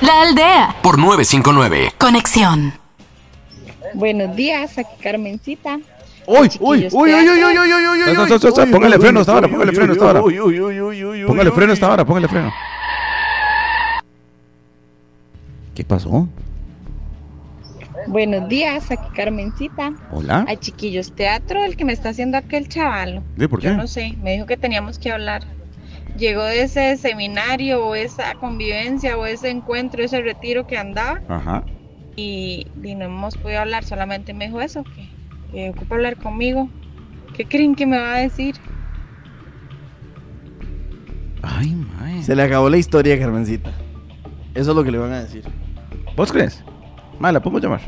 La Aldea. Por 959. Conexión. Buenos días, aquí Carmencita. Uy. Póngale freno hasta ahora, póngale freno hasta ahora. Póngale freno hasta ahora, póngale freno. ¿Qué pasó? Buenos días, aquí Carmencita. Hola. A Chiquillos Teatro, el que me está haciendo aquel chaval. ¿Sí, por qué? Yo no sé, me dijo que teníamos que hablar. Llegó de ese seminario o esa convivencia o ese encuentro, ese retiro que andaba. Ajá. Y no hemos podido hablar, solamente me dijo eso, que ocupa hablar conmigo. ¿Qué creen que me va a decir? Ay, mae. Se le acabó la historia, Carmencita. Eso es lo que le van a decir. ¿Vos crees? Mae, ¿la podemos llamar?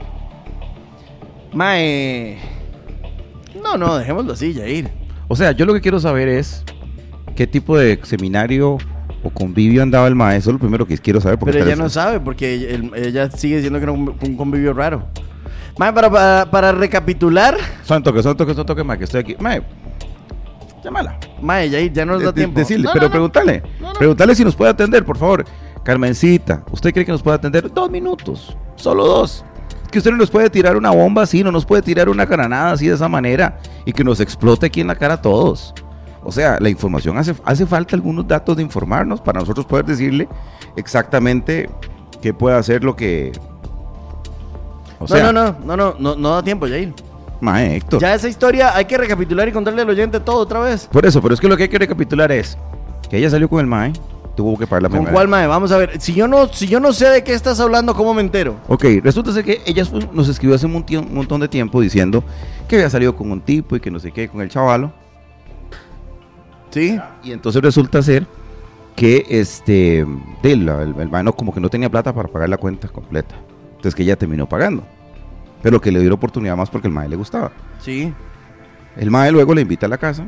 Mae. No, dejémoslo así, Yair. O sea, yo lo que quiero saber es qué tipo de seminario o convivio andaba el mae. Eso es lo primero que quiero saber. Pero ella no sabe, porque ella sigue diciendo que era un convivio raro. Mae, para recapitular. Son toque, mae, que estoy aquí. Mae, llámala. Mae, Yair, ya no nos da tiempo. Decirle, pero pregúntale. Pregúntale si nos puede atender, por favor. Carmencita, ¿usted cree que nos puede atender? 2 minutos, solo 2. Es que usted no nos puede tirar una bomba así, no nos puede tirar una granada así de esa manera y que nos explote aquí en la cara a todos. O sea, la información hace falta algunos datos de informarnos para nosotros poder decirle exactamente qué puede hacer lo que... O sea, no da tiempo, Yair. Mae, Héctor. Ya esa historia hay que recapitular y contarle al oyente todo otra vez. Por eso, pero es que lo que hay que recapitular es que ella salió con el mae, tuvo que pagar la primera. ¿Con cuál mae? Vamos a ver. Si yo no sé de qué estás hablando, ¿cómo me entero? Ok, resulta ser que ella nos escribió hace un montón de tiempo diciendo que había salido con un tipo y que no sé qué, con el chavalo. Sí. Y entonces resulta ser que el mae como que no tenía plata para pagar la cuenta completa. Entonces que ella terminó pagando. Pero que le dio la oportunidad más porque el mae le gustaba. Sí. El mae luego le invita a la casa.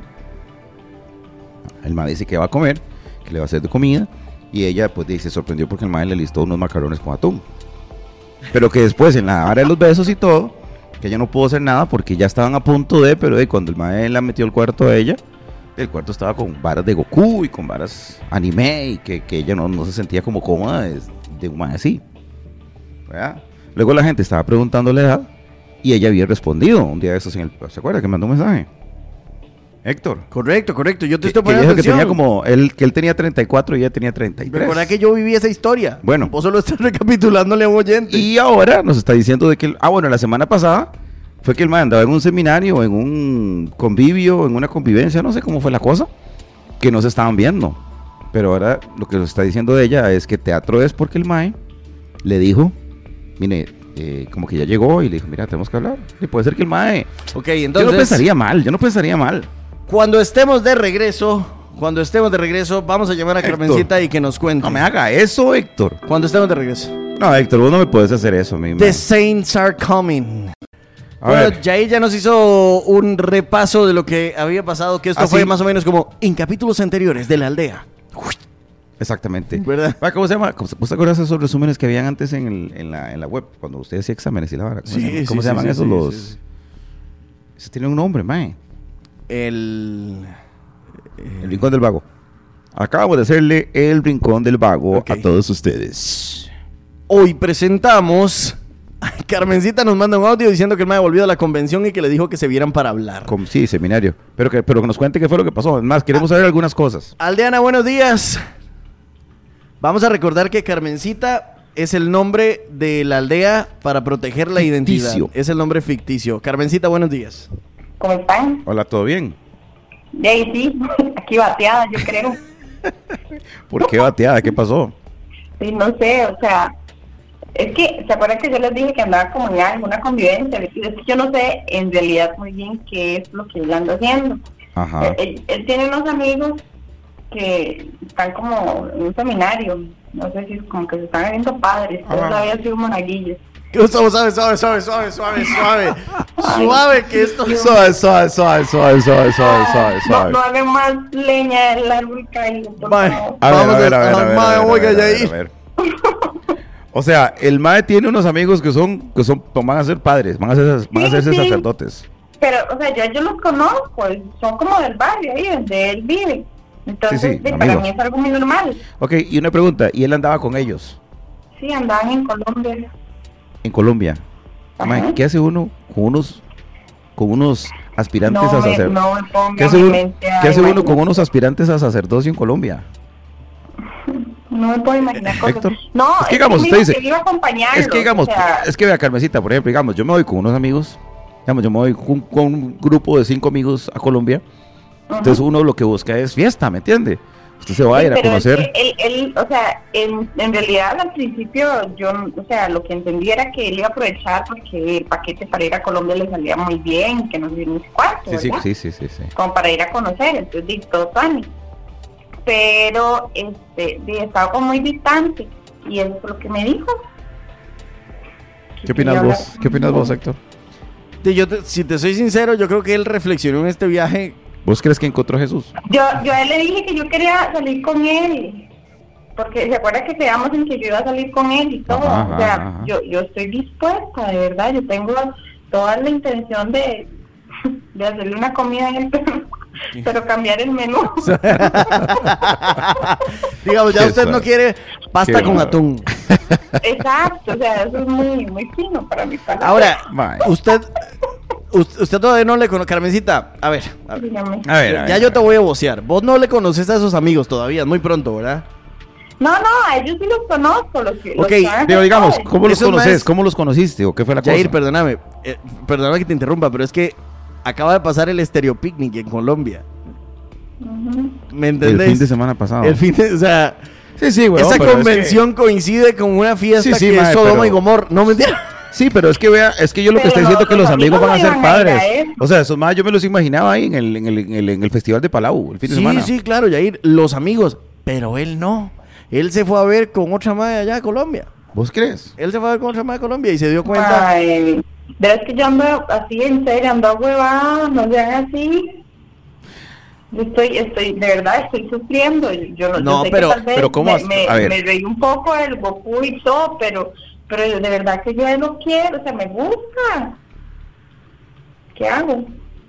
El mae dice que va a comer, que le va a hacer de comida, y ella pues se sorprendió porque el mae le listó unos macarrones con atún, pero que después en la hora de los besos y todo, que ella no pudo hacer nada porque ya estaban a punto de, pero cuando el mae la metió al cuarto de ella, el cuarto estaba con varas de Goku y con varas anime, y que ella no se sentía como cómoda de un mae así, ¿verdad? Luego la gente estaba preguntándole la edad y ella había respondido un día de esos ¿se acuerda que mandó un mensaje? Héctor. Correcto. Yo te estoy poniendo que atención. Que él tenía 34 y ella tenía 33. Recuerda que yo viví esa historia. Bueno. Vos solo estás recapitulándole a un oyente. Y ahora nos está diciendo de que... la semana pasada fue que el man andaba en un seminario, en un convivio, en una convivencia, no sé cómo fue la cosa, que no se estaban viendo. Pero ahora lo que nos está diciendo de ella es que teatro es porque el mae le dijo, mire, como que ya llegó y le dijo, mira, tenemos que hablar. Y puede ser que el mae... Ok, entonces... Yo no pensaría mal. Cuando estemos de regreso, vamos a llamar a Carmencita y que nos cuente. No me haga eso, Héctor. Cuando estemos de regreso. No, Héctor, vos no me puedes hacer eso, mi The Saints are coming. A ver. Jair ya nos hizo un repaso de lo que había pasado, que esto fue más o menos como en capítulos anteriores de La Aldea. Exactamente. ¿Verdad? ¿Cómo se llama? ¿Vos te acuerdas de esos resúmenes que habían antes en la web? Cuando usted hacía exámenes y la vara. ¿Cómo se llaman esos? Eso tiene un nombre, mae. El Rincón del Vago. Acabamos de hacerle el Rincón del Vago a todos ustedes. Hoy presentamos... Carmencita nos manda un audio diciendo que el mae volvió a la convención y que le dijo que se vieran para hablar. Sí, seminario. Pero que nos cuente qué fue lo que pasó. Además, queremos saber algunas cosas. Aldeana, buenos días. Vamos a recordar que Carmencita es el nombre de la aldea para proteger la identidad. Es el nombre ficticio. Carmencita, buenos días. ¿Cómo están? Hola, ¿todo bien? Sí, aquí bateada, yo creo. ¿Por qué bateada? ¿Qué pasó? Sí, no sé, o sea, es que, ¿se acuerdan que yo les dije que andaba como en alguna convivencia? Es que yo no sé en realidad muy bien qué es lo que él anda haciendo. Ajá. Él tiene unos amigos que están como en un seminario, no sé si es como que se están haciendo padres, él todavía sido monaguillos. Suave, que esto... Suave. No hagan más leña del árbol caído, por favor. A ver. O sea, el mae tiene unos amigos que van a ser padres, van a hacerse sacerdotes. Pero, o sea, yo los conozco, son como del barrio ahí donde él vive. Entonces, para mí es algo muy normal. Ok, y una pregunta, ¿y él andaba con ellos? Sí, andaban en Colombia. En Colombia. Mae, Ajá. ¿qué hace uno con unos aspirantes No a me sacerdocio? ponga ¿Qué hace mi uno, mente a qué hace uno imaginar. con unos aspirantes a sacerdocio en Colombia? No me puedo imaginar cosas. Héctor, No, es que digamos, me usted dijo dice, que él iba a acompañarlos, es que digamos, o sea, es que vea, Carmencita, por ejemplo, digamos, yo me voy con unos amigos, digamos, yo me voy con un grupo de 5 amigos a Colombia, entonces uno lo que busca es fiesta, ¿me entiende? Usted se va a ir a pero conocer. es que él, o sea, en realidad al principio yo, o sea, lo que entendí era que él iba a aprovechar porque el paquete para ir a Colombia le salía muy bien, que no sé ni cuánto, Sí, ¿verdad? sí. Como para ir a conocer, entonces di todo tan. Pero estaba como muy distante y eso fue lo que me dijo. ¿Qué opinas vos? ¿Qué opinas vos, Héctor? Si te soy sincero, yo creo que él reflexionó en este viaje. ¿Vos crees que encontró a Jesús? Yo a él le dije que yo quería salir con él, porque se acuerda que quedamos en que yo iba a salir con él y todo. Ajá, o sea, ajá. yo estoy dispuesta, de verdad, yo tengo toda la intención de hacerle una comida en el perro, pero cambiar el menú. Digamos, ya Qué usted no suave. quiere pasta Qué con suave. atún. Exacto, o sea, eso es muy fino para mi palabra. Ahora, Mae. usted todavía no le conoce, Carmencita. A ver, Dígame. A ver, ya yo te voy a vocear. Vos no le conoces a esos amigos todavía, es muy pronto, ¿verdad? No, a ellos sí los conozco, los que Ok, que van Pero digamos, a ¿cómo los Esos conoces? maes- ¿Cómo los conociste? ¿O qué fue la cosa? Jair, perdóname que te interrumpa, pero es que acaba de pasar el Estéreo Picnic en Colombia. ¿Me El entendés? fin de semana pasado. O sea, Sí, güey. esa convención coincide con una fiesta Sí, sí, que es mae, Sodoma pero- y Gomorra. No, mentira. Sí, pero es que vea, es que yo lo que Pero estoy diciendo es que los los amigos van a ser amigos no iban a ir a padres. eso. O sea, esos más yo me los imaginaba ahí en el festival de Palau, el fin de semana. Sí, claro, Jair, los amigos. Pero él no. Él se fue a ver con otra madre allá a Colombia. ¿Vos crees? Él se fue a ver con otra madre a Colombia y se dio cuenta. Ay, pero es que yo ando así en serio, ando huevada, no sean así. Yo estoy, de verdad, estoy sufriendo. Yo No, sé que pero- tal vez pero ¿cómo me a ver. reí un poco del Goku y todo, pero de verdad que yo lo quiero, o sea, me gusta. ¿Qué hago?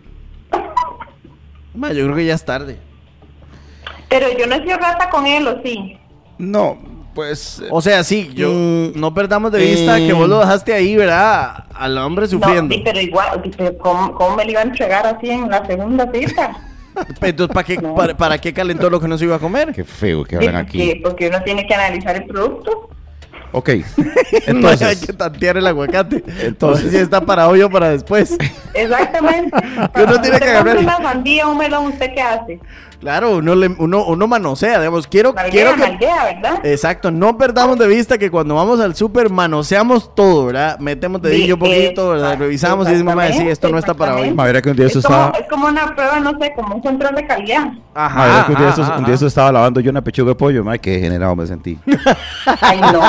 Ma, yo creo que ya es tarde. Pero yo no he sido rata con él, ¿o sí? No, pues. O sea, sí, Mm, no perdamos de vista que vos lo dejaste ahí, ¿verdad? Al hombre sufriendo. No, sí, pero igual, sí, pero ¿cómo me lo iba a entregar así en la segunda cita? Entonces, ¿para qué, No. para qué calentó lo que no se iba a comer? Qué feo que Sí, hablan aquí. porque uno tiene que analizar el producto. Ok. No hay Entonces. que tantear el aguacate. Entonces- Entonces, si está para hoy o para después. Exactamente. Uno tiene que Usted agarrar- compra una sandía, un melón, ¿usted qué hace? Claro, uno manosea, digamos. Quiero que. Malguea, ¿verdad? Exacto, no perdamos de vista que cuando vamos al súper manoseamos todo, ¿verdad? Metemos dedillo un poquito, ¿verdad? Revisamos y decimos, mamá, sí, esto no está para hoy. Exactamente. Ma, verá que un día eso Es como, estaba. es como una prueba, no sé, como un control de calidad. Ajá. Ma, verá que un día ajá, eso- un ajá. día eso estaba lavando yo una pechuga de pollo, ma, que degenerado me sentí. Ay, no.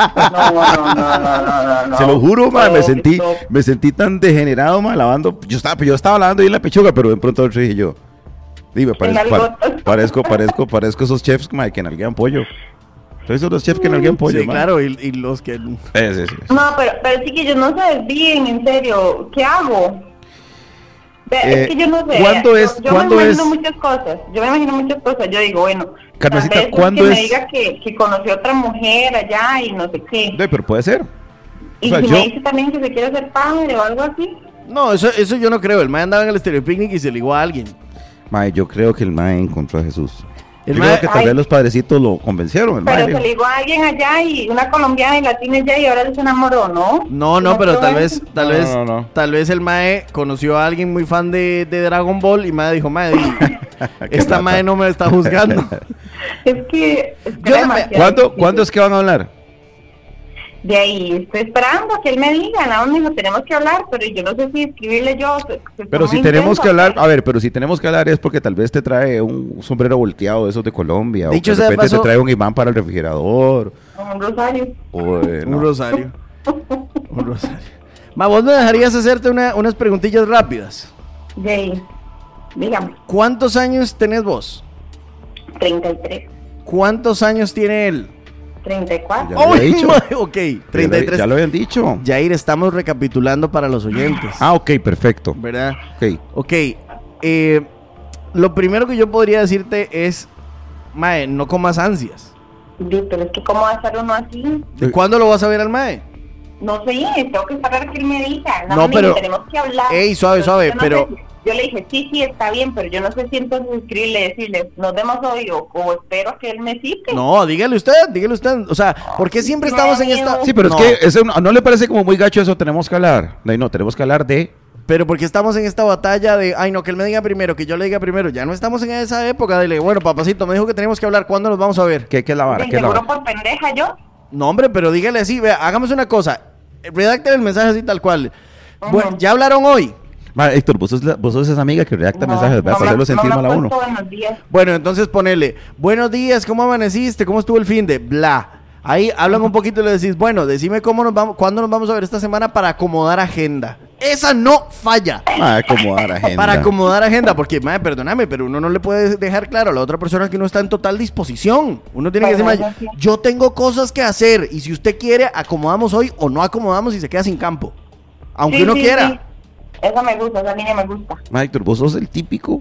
No. Se lo juro, ma, No, me sentí tan degenerado, ma, lavando. Yo estaba lavando ahí la pechuga, pero de pronto otro dije yo. Dime, parezco esos chefs, ma, que nalguean pollo. Soy esos los chefs que nalguean pollo, Sí, ma. claro, y los que. Sí. No, pero chiquillos, no se desvíen, en serio. ¿Qué hago? Es que yo no sé. ¿cuándo es- Yo cuándo me imagino es? muchas cosas. Yo me imagino muchas cosas. Yo digo, bueno, Carmencita, tal vez ¿cuándo que es? me diga que conoció otra mujer allá y no sé qué. No, pero puede ser. Y o sea, si yo- me dice también que se quiere hacer padre o algo así. No, eso yo no creo. El mae andaba en el Estéreo Picnic y se ligó a alguien. Ma, yo creo que el mae encontró a Jesús. El Yo mae- creo que tal Ay. vez los padrecitos lo convencieron, el Pero mae. se dijo, ligó a alguien allá y una colombiana y latina allá y ahora se enamoró, ¿no? No, pero tal vez, No. tal vez el mae conoció a alguien muy fan de Dragon Ball y mae dijo, mae, esta rata. mae no me está juzgando. Es que... Yo- ¿Cuándo es que van a hablar? De ahí estoy esperando que él me diga, nada más me dijo, tenemos que hablar, pero yo no sé si escribirle yo. Pero si tenemos que hablar, a ver, pero si tenemos que hablar es porque tal vez te trae un sombrero volteado de esos de Colombia, Dicho o que sea de de repente paso- te trae un imán para el refrigerador, Un rosario. o Un rosario. Un rosario. Ma, ¿vos me dejarías hacerte unas preguntillas rápidas? De ahí, dígame, ¿Cuántos años tenés vos? 33, ¿Cuántos años tiene él? 34. Ya lo había ¡Ay, dicho. ma! Ok, 33. Ya lo habían dicho. Jair, estamos recapitulando para los oyentes. Ah, ok, perfecto. ¿Verdad? Ok. Ok, lo primero que yo podría decirte es, mae, no comas ansias. Pero es que ¿cómo va a estar uno así? ¿Cuándo lo vas a ver al mae? No sé, tengo que esperar que él me diga. No, pero... tenemos que hablar. Ey, suave, pero... Yo le dije, sí, está bien, pero yo no sé si entonces escribirle, decirle, nos vemos hoy o espero que él me cite. No, dígale usted. O sea, ¿por qué siempre estamos en esta...? Sí, pero es que eso ¿no le parece como muy gacho eso? Tenemos que hablar. No, tenemos que hablar de... Pero porque estamos en esta batalla de, ay no, que él me diga primero, que yo le diga primero. Ya no estamos en esa época. Dile, bueno, papacito, me dijo que tenemos que hablar. ¿Cuándo nos vamos a ver? ¿Qué es la vara? ¿Qué es la ¿Seguro vara? por pendeja yo? No, hombre, pero dígale así, vea, hagamos una cosa. Redacten el mensaje así tal cual. Bueno, ¿ya hablaron hoy? Héctor, vos sos esa amiga que redacta mensajes, para hacerlo sentir mal a uno. Buenos días. Bueno, entonces ponele, buenos días, ¿cómo amaneciste? ¿Cómo estuvo el fin de? Bla. Ahí hablan un poquito y le decís, bueno, decime cuándo nos vamos a ver esta semana para acomodar agenda. Esa no falla. Acomodar agenda. Para acomodar agenda, porque, madre, perdóname, pero uno no le puede dejar claro a la otra persona que uno está en total disposición. Uno tiene que decir, yo tengo cosas que hacer y si usted quiere, acomodamos hoy o no acomodamos y se queda sin campo. Aunque uno quiera. Sí. Esa me gusta, esa niña me gusta. Héctor, vos sos el típico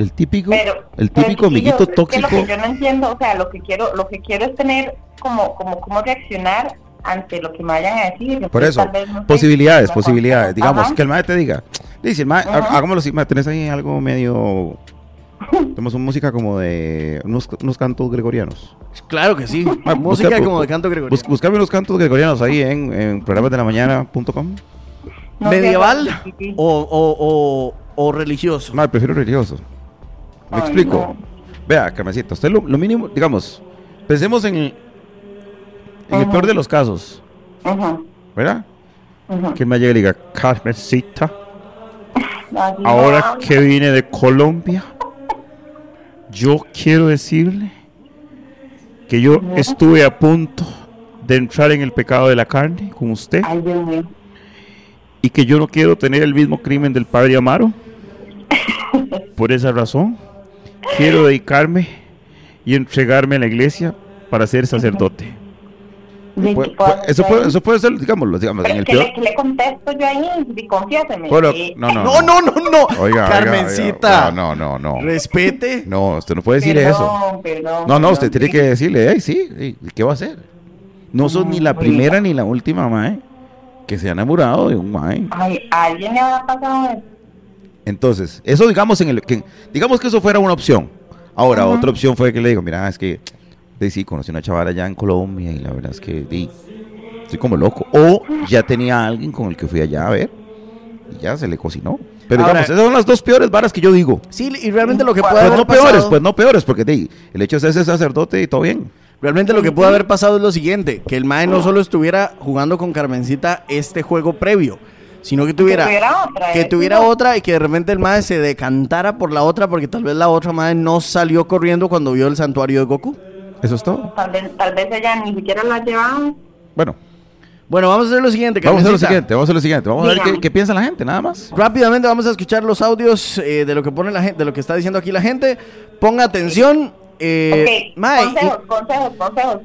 pero amiguito tóxico. Es que lo que yo no entiendo, o sea, lo que quiero es tener como cómo reaccionar ante lo que me vayan a decir. Por eso, tal vez, no sé, posibilidades. Digamos, Ajá. que el mae te diga, dice, hagámoslo así, mae, tenés ahí algo medio... Tenemos una música como de unos cantos gregorianos. Claro que sí. Música como de canto gregoriano. Buscarme unos cantos gregorianos ahí en programasdelamañana.com. No ¿Medieval sé, o religioso? No, prefiero religioso. ¿Me explico? No. Vea, Carmencita, usted lo mínimo, digamos, pensemos en el peor de los casos, ¿verdad? Que me llegue y diga, Carmencita, ahora que vine de Colombia, yo quiero decirle que yo estuve a punto de entrar en el pecado de la carne con usted. Ay, Dios mío. Y que yo no quiero tener el mismo crimen del padre Amaro. Por esa razón, quiero dedicarme y entregarme a la iglesia para ser sacerdote. Eso puede ser, digamos, en el peor. ¿Qué le contesto yo ahí? Confiéseme. Bueno, No. Oiga, Carmencita. No. Respete. No, usted no puede decir eso. No, usted tiene que decirle, sí, ¿qué va a hacer? No sos ni la primera ni la última, mae, que se ha enamorado de un mae. Ay, ¿a alguien le habrá pasado eso? Entonces, eso digamos digamos que eso fuera una opción. Ahora, otra opción fue que le digo, mira, es que sí, conocí una chavala allá en Colombia y la verdad es que estoy como loco. O ya tenía a alguien con el que fui allá a ver y ya se le cocinó. Pero ahora, digamos, esas son las dos peores varas que yo digo. Sí, y realmente lo que puede Pues haber no pasado... peores, porque el hecho es ser sacerdote y todo bien. Realmente lo que puede haber pasado es lo siguiente, que el mae no solo estuviera jugando con Carmencita este juego previo, sino que tuviera otra y que de repente el mae se decantara por la otra porque tal vez la otra mae no salió corriendo cuando vio el santuario de Goku. Eso es todo. Tal vez ella ni siquiera la llevaba. Bueno, vamos a hacer lo siguiente, Carmencita. Vamos a ver qué piensa la gente, nada más. Rápidamente vamos a escuchar los audios de lo que pone la gente, de lo que está diciendo aquí la gente. Ponga atención. Mae, consejos,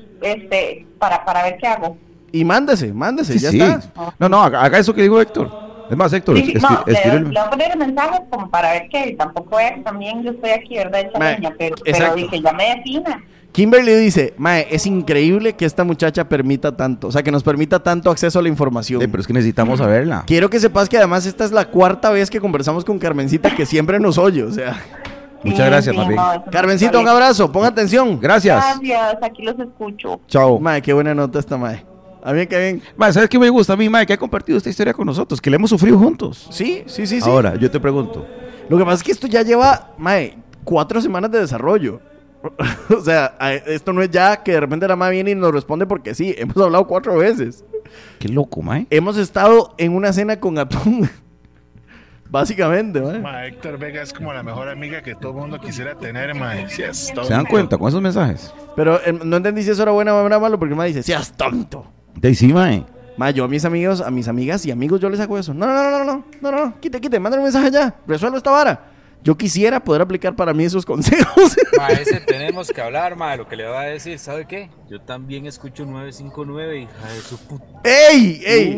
para ver qué hago. Y mándese, Sí, ya sí. está. No, haga eso que dijo Héctor. Es más, Héctor, Le voy a poner mensajes como para ver qué. Tampoco es, también yo estoy aquí, ¿verdad? Esa Mae, niña, pero exacto. que ya me defina. Kimberly dice, mae, es increíble que esta muchacha permita tanto, o sea, que nos permita tanto acceso a la información. Pero es que necesitamos saberla. Quiero que sepas que además esta es la cuarta vez que conversamos con Carmencita, que siempre nos oye, o sea. Muchas gracias, más bien. Carmencita, un abrazo, ponga atención. Gracias, aquí los escucho. chao. Mae, qué buena nota esta, mae. A mí, qué bien. Mae, ¿sabes qué me gusta a mí, mae? Que ha compartido esta historia con nosotros, que la hemos sufrido juntos. Sí. Ahora, yo te pregunto. Lo que pasa es que esto ya lleva, mae, 4 semanas de desarrollo. O sea, esto no es ya que de repente la mae viene y nos responde porque sí, hemos hablado 4 veces. Qué loco, mae. Hemos estado en una cena con atún. Básicamente, mae. Héctor Vega es como la mejor amiga que todo el mundo quisiera tener, mae. Si es ¿Se dan cuenta con esos mensajes? Pero no entendí si eso era bueno o era malo, porque me dice, seas tonto. De sí, mae. Mae, yo a mis amigos, a mis amigas y amigos yo les hago eso. No, quite, mándale un mensaje ya, resuelvo esta vara. Yo quisiera poder aplicar para mí esos consejos. Mae, ese tenemos que hablar, mae, lo que le va a decir, ¿sabe qué? Yo también escucho 959, hija de su puta. ¡Ey!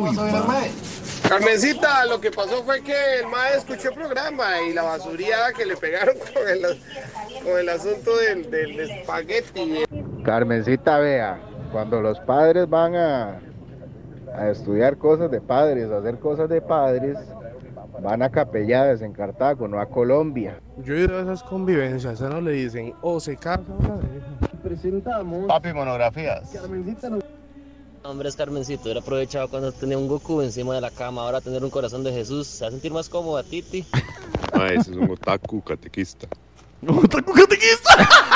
Carmencita, lo que pasó fue que el mae escuchó el programa y la basuría que le pegaron con el asunto del espagueti. Carmencita, vea, cuando los padres van a estudiar cosas de padres, a hacer cosas de padres, van a Capelladas en Cartago, no a Colombia. Yo he ido a esas convivencias, a no le dicen, se casa una vieja. Presentamos. Papi, monografías. Carmencita no. Hombre, es Carmencito, hubiera aprovechado cuando tenía un Goku encima de la cama, ahora tener un corazón de Jesús, se va a sentir más cómoda, Titi. Ese es un otaku catequista. ¡Otaku catequista!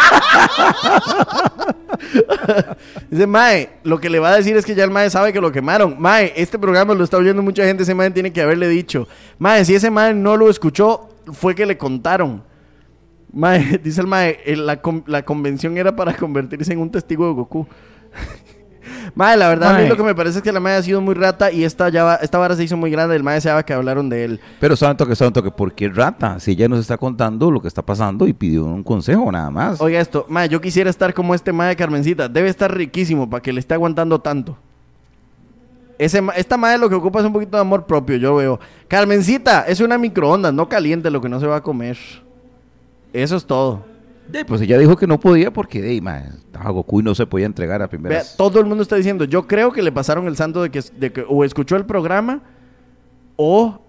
Dice Mae, lo que le va a decir es que ya el Mae sabe que lo quemaron. Mae, este programa lo está oyendo mucha gente, ese Mae tiene que haberle dicho. Mae, si ese Mae no lo escuchó, fue que le contaron. Mae, dice el Mae, la convención era para convertirse en un testigo de Goku. Mae, la verdad, a mí lo que me parece es que la Mae ha sido muy rata y esta vara se hizo muy grande. El Mae se sabe que hablaron de él. Pero saben toque, ¿por qué rata? Si ella nos está contando lo que está pasando y pidió un consejo, nada más. Oiga esto, Mae, yo quisiera estar como este Mae de Carmencita. Debe estar riquísimo para que le esté aguantando tanto. Esta Mae lo que ocupa es un poquito de amor propio, yo veo. Carmencita, es una microondas, no caliente lo que no se va a comer. Eso es todo. Pues ella dijo que no podía porque estaba Goku y no se podía entregar a primeras. Vea, todo el mundo está diciendo, yo creo que le pasaron el santo de que o escuchó el programa o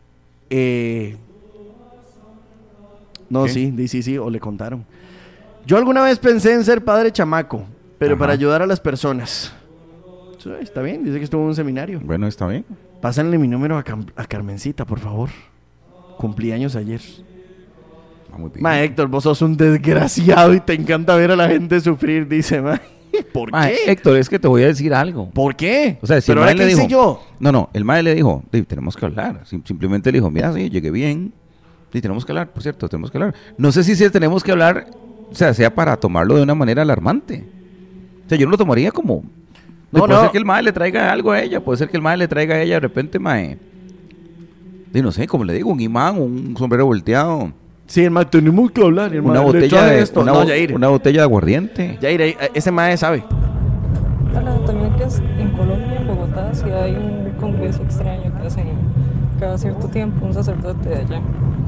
no, sí, o le contaron. Yo alguna vez pensé en ser padre chamaco, pero para ayudar a las personas. Está bien, dice que estuvo en un seminario. Bueno, está bien. Pásenle mi número a Carmencita, por favor. Cumplí años ayer. Ma, Héctor, vos sos un desgraciado y te encanta ver a la gente sufrir, dice, ma. ¿Por qué? Héctor, es que te voy a decir algo. ¿Por qué? O sea, si pero el ahora mae le dijo, yo. No, el mae le dijo, tenemos que hablar. Simplemente le dijo, mira, sí, llegué bien. Sí, tenemos que hablar, por cierto, tenemos que hablar. No sé si tenemos que hablar, o sea para tomarlo de una manera alarmante. O sea, yo no lo tomaría como... puede ser que el mae le traiga algo a ella, puede ser que el mae le traiga a ella de repente, mae. Y no sé, como le digo, un imán, un sombrero volteado. Sí, hermano, tenemos que hablar, hermano. Una botella de aguardiente. Yair, ese mae sabe. Hola, también que en Colombia, en Bogotá, sí hay un congreso extraño que hacen cada cierto tiempo un sacerdote de allá.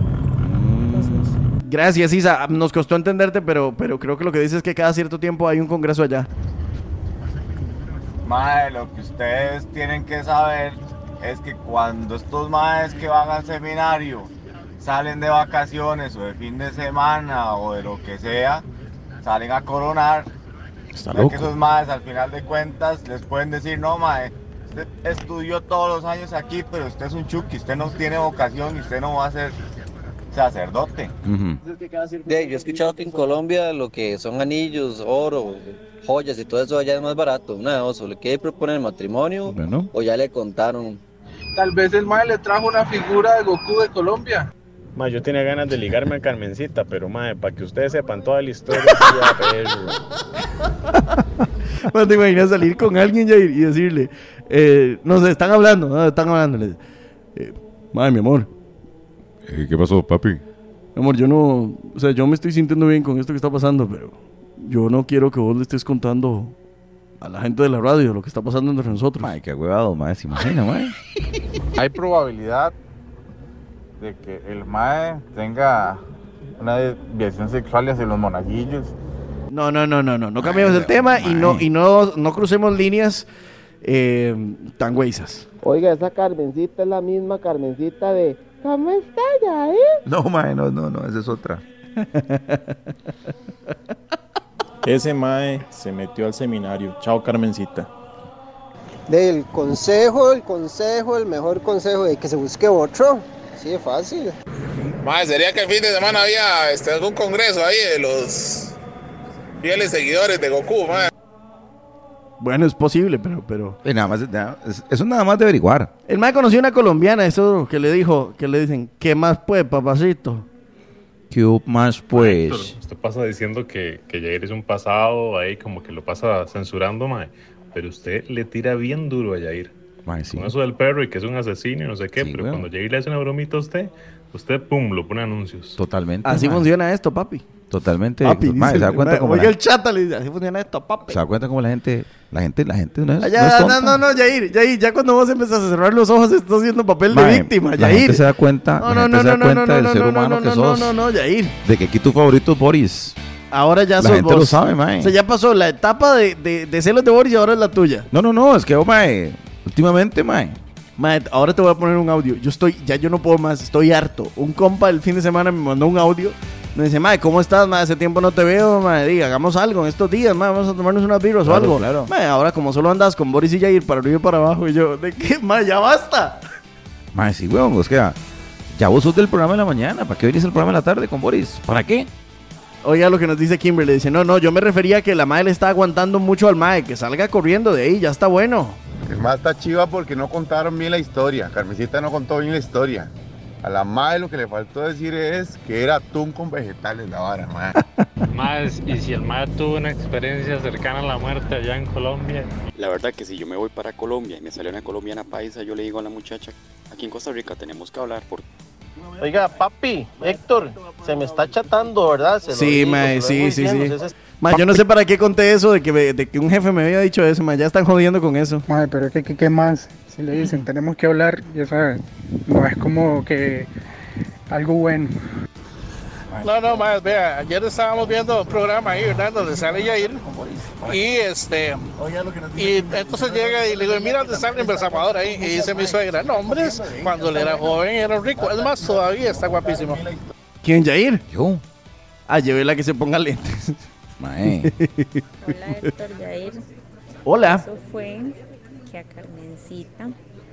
Gracias, Isa. Nos costó entenderte, pero creo que lo que dices es que cada cierto tiempo hay un congreso allá. Mae, lo que ustedes tienen que saber es que cuando estos maes que van al seminario salen de vacaciones o de fin de semana o de lo que sea, salen a coronar. Está loco. Que esos maes al final de cuentas les pueden decir, no mae, usted estudió todos los años aquí, pero usted es un chuki, usted no tiene vocación y usted no va a ser sacerdote. Yo he escuchado que en Colombia lo que son anillos, oro, joyas y todo eso allá es más barato. Una de dos, o le quiere proponer matrimonio o ya le contaron. Tal vez el mae le trajo una figura de Goku de Colombia. Ma, yo tenía ganas de ligarme a Carmencita, pero ma, para que ustedes sepan toda la historia. Ma, te imaginas salir con alguien Jair, y decirle, no sé, están hablando. Ma, mi amor. ¿Qué pasó, papi? Mi amor, yo me estoy sintiendo bien con esto que está pasando, pero yo no quiero que vos le estés contando a la gente de la radio lo que está pasando entre nosotros. Ma, qué huevado, ma, se imagina, ma. Hay probabilidad de que el mae tenga una desviación sexual hacia los monaguillos. No cambiemos el tema y no crucemos líneas tan güeyzas. Oiga, esa Carmencita es la misma Carmencita de ¿cómo está ya, No, mae, no, esa es otra. Ese mae se metió al seminario. Chao, Carmencita. El mejor consejo de que se busque otro. Así de fácil. Mae, sería que el fin de semana había algún congreso ahí de los fieles seguidores de Goku, mae. Bueno, es posible, pero... Eso nada más de averiguar. El mae conoció una colombiana, eso que le dicen, ¿qué más pues, papacito? ¿Qué más pues? Héctor, usted pasa diciendo que Jair es un pasado ahí, como que lo pasa censurando, mae. Pero usted le tira bien duro a Jair. Mae, sí. Con eso del perro y que es un asesino y no sé qué, sí, pero cuando Jair le hace una bromita a usted, pum, lo pone anuncios. Totalmente. Así funciona esto, papi. Totalmente. Papi, mae, dice, ¿se da cuenta cómo oiga el chata le dice, así funciona esto, papi. ¿Se da cuenta cómo la gente no es tonta? No, Jair, ya cuando vos empezás a cerrar los ojos estás haciendo papel de víctima, Jair. La gente se da cuenta, del ser humano que sos. No, Jair. De que aquí tu favorito es Boris. Ahora ya La sos gente vos. lo sabe, mae. O sea, ya pasó la etapa de celos de Boris y ahora es la tuya. No, es que, mae, últimamente, mae. Mae, ahora te voy a poner un audio. Yo no puedo más, estoy harto. Un compa el fin de semana me mandó un audio. Me dice, mae, ¿cómo estás, mae? Hace tiempo no te veo, mae. Diga, hagamos algo en estos días, mae. Vamos a tomarnos unas birras o algo. Claro. Mae, ahora como solo andas con Boris y Jair para arriba y para abajo. Y yo, ¿de qué, mae? Ya basta. Mae, sí, weón, es que ya vos sos del programa de la mañana. ¿Para qué venís al programa de la tarde con Boris? ¿Para qué? Oiga lo que nos dice Kimberly. Dice, no, yo me refería a que la mae le está aguantando mucho al mae. Que salga corriendo de ahí, ya está bueno. El mae está chiva porque no contaron bien la historia. Carmencita no contó bien la historia. A la mae lo que le faltó decir es que era atún con vegetales la vara, mae. Más, y si el mae tuvo una experiencia cercana a la muerte allá en Colombia. La verdad que si yo me voy para Colombia y me sale una colombiana paisa, yo le digo a la muchacha, aquí en Costa Rica tenemos que hablar por... Oiga, papi, Héctor, se me está chatando, ¿verdad? Sí, mae, sí. Mae, yo no sé para qué conté eso de que un jefe me había dicho eso, mae, ya están jodiendo con eso. Mae, pero es que ¿qué más? Si le dicen, tenemos que hablar, ya sabes, no es como que algo bueno. No, más, vea, ayer estábamos viendo un programa ahí, ¿verdad? Donde sale Yair. Y entonces llega y le digo, mira dónde sale el Salvador ahí. Y dice mi suegra, no, hombre, cuando él era joven era rico. Es más, todavía está guapísimo. ¿Quién, Yair? Yo. Llévela que se ponga lentes. Mae. Hola, Héctor, Yair. Hola. Eso fue que a Carmencita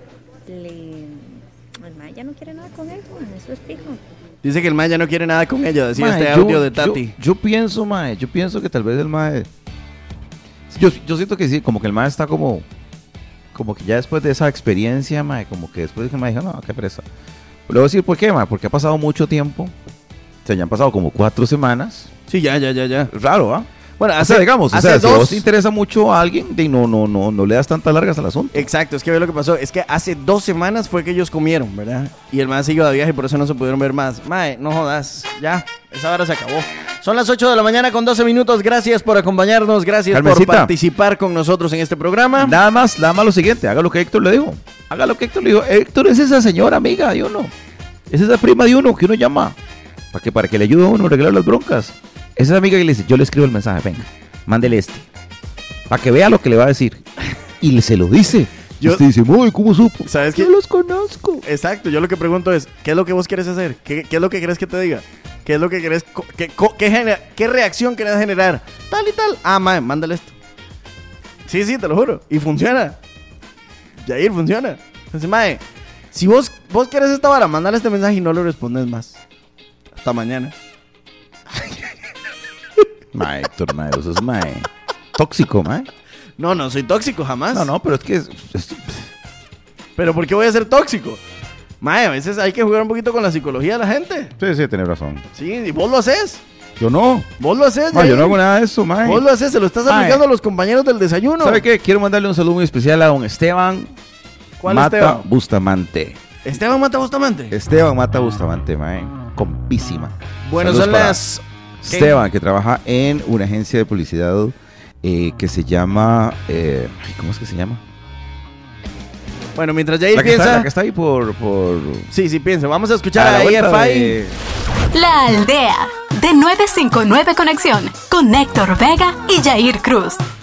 el mae ya no quiere nada con él, eso es fijo. Dice que el mae ya no quiere nada con ella, decía Mae, este audio de Tati. Yo pienso, mae, que tal vez el mae... Yo siento que sí, como que el mae está como que ya después de esa experiencia, mae, como que después de que el mae dijo, no, qué pereza. Le voy a decir por qué, mae, porque ha pasado mucho tiempo. O sea, ya han pasado como 4 semanas. Sí, ya. Raro, ¿ah? Bueno, si vos te interesa mucho a alguien, no le das tantas largas al asunto. Exacto, es que ve lo que pasó. Es que hace 2 semanas fue que ellos comieron, ¿verdad? Y el mae siguió de viaje y por eso no se pudieron ver más. Mae, no jodas, ya, esa hora se acabó. Son las 8 de la mañana con 12 minutos. Gracias por acompañarnos, gracias por participar con nosotros en este programa. Nada más lo siguiente, haga lo que Héctor le dijo. Héctor es esa señora amiga de uno. Es esa prima de uno que uno llama para que le ayude a uno a arreglar las broncas. Esa amiga que le dice, yo le escribo el mensaje, venga, mándele este. Para que vea lo que le va a decir. Y se lo dice. Usted dice, uy, ¿cómo supo? ¿Sabes qué? Yo los conozco. Exacto, yo lo que pregunto es, ¿qué es lo que vos quieres hacer? ¿Qué es lo que querés que te diga? ¿Qué es lo que querés? ¿Qué reacción querés generar? Tal y tal. Mae, mándale esto. Sí, te lo juro. Y funciona. Yair, funciona. Entonces, mae, si vos querés esta vara, mándale este mensaje y no le respondes más. Hasta mañana. Mae, Héctor, mae, eso es mae. Tóxico, mae. No soy tóxico jamás. No, pero es que... ¿Pero por qué voy a ser tóxico? Mae, a veces hay que jugar un poquito con la psicología de la gente. Sí, tenés razón. Sí, ¿y vos lo haces? Yo no. ¿Vos lo haces? Yo no hago nada de eso, mae. Vos lo haces, se lo estás aplicando a los compañeros del desayuno. ¿Sabe qué? Quiero mandarle un saludo muy especial a don Esteban. ¿Cuál Mata Esteban? Bustamante. ¿Esteban Mata Bustamante? Esteban Mata Bustamante, mae. Compísima. Bueno, saludos son las... Esteban, que trabaja en una agencia de publicidad que se llama... ¿cómo es que se llama? Bueno, mientras Jair piensa... La que está ahí por... Sí, piensa. Vamos a escuchar a EFI. La Aldea, de 959 Conexión, con Héctor Vega y Jair Cruz.